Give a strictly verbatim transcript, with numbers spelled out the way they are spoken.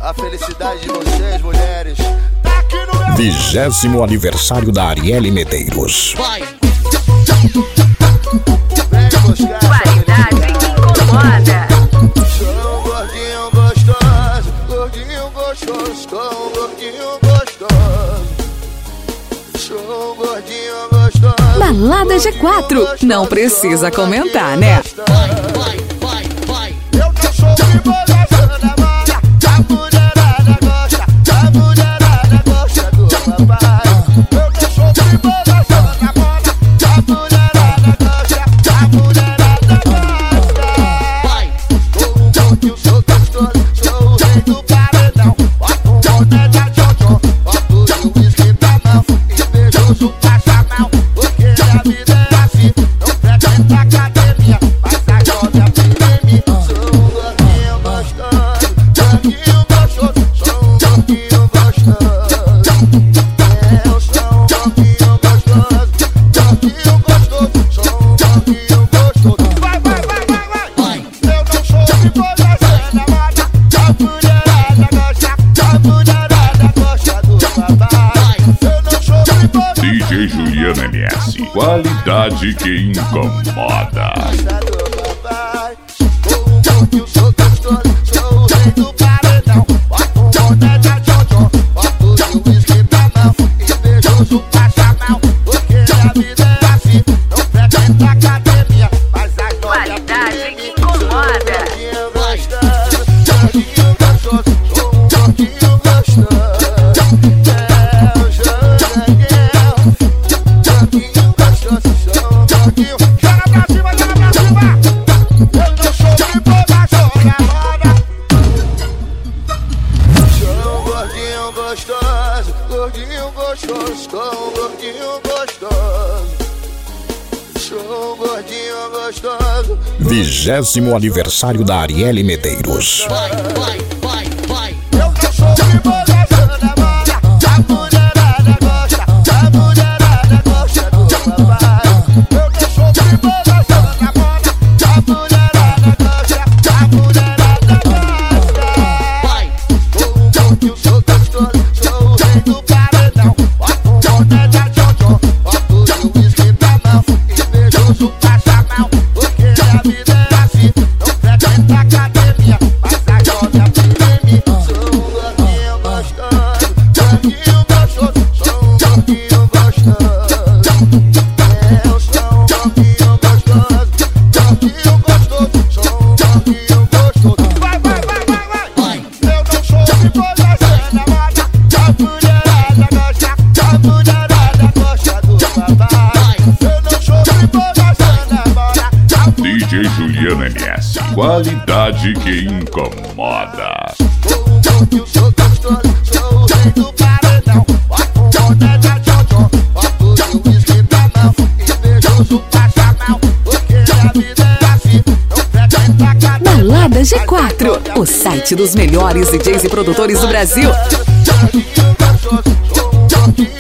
a felicidade de vocês, mulheres. Tá aqui no meu... Vigésimo aniversário da Arielle Medeiros. Vai! Vem buscar Qualidade que incomoda. sou um gordinho gostoso, gordinho gostoso, sou um gordinho gostoso. Sou um gordinho gostoso. Balada G quatro, não precisa comentar, né? Vai, vai, vai, vai! Eu não sou tribulação na moda, a mulherada gosta, a mulherada gosta do papai. Eu não sou tribulação na moda, a mulherada gosta, a mulherada gosta. Vai! Sou um gordinho, sou gostoso, sou o rei do paredão. Bota um monte de tchotchó, bota o uísque na mão e beijoso passa mal. Porque a vida é assim, não frequenta academia, mas a joga firme. Sou um gordinho gostoso, gordinho gostoso, sou um gordinho gostoso. Eu sou um gordinho gostoso, gordinho gostoso, sou um gordinho gostoso. Vai, vai, vai, vai, vai! Vai! Eu não sou de boleça na moda, a mulherada gosta, a mulherada gosta do papai. Eu não sou de boleça D J Juliano M S, qualidade que incomoda. gosta do papai. Sou um gordinho, sou gostoso, sou o rei do paredão. Bota um monte de tchotchó, bota o uísque na mão e beijoso passa mal. Porque a vida é assim, não frequenta academia, mas a joga Qualidade firme. que incomoda. Gordinho gostoso, gordinho gostoso, sou um gordinho gostoso. É o Joranguel, gordinho gostoso, sou um gordinho. Joga pra cima, joga pra cima! Eu não sou de boba, sou na moda. Sou um gordinho gostoso, gordinho gostoso, sou um gordinho gostoso. Sou um gordinho gostoso. Vigésimo aniversário da Arielle Medeiros. Vai, vai, vai, vai! Eu não sou de boleça na moda, a mulherada gosta, a mulherada gosta do papai. Eu não sou de boleça na moda, a mulherada gosta, a mulherada gosta. Vai! Sou um gordinho, sou gostoso, sou o rei do paredão. Bota um monte de tchotchó, bota o uísque na mão e beijoso passa mal. Porque a vida é assim, não frequenta academia, mas a joga firme. Sou um gordinho gostoso, gordinho gostoso, sou um gordinho gostoso. Eu sou um gordinho gostoso, gordinho gostoso, sou um gordinho gostoso. Vai, vai, vai, vai, vai! Vai! Eu não sou de boleça na moda, a mulherada gosta, a mulherada gosta do papai. Eu não sou de boleça na moda, a D J Juliano M S, qualidade que incomoda. Sou um gordinho, sou gostoso, sou o rei do paredão. Bota um monte de tchotchó, bota o uísque na mão e beijoso passa mal. Porque a vida é assim, não frequenta academia. Balada G quatro, o site dos melhores D Js e produtores do Brasil. Gordinho gostoso, sou um gordinho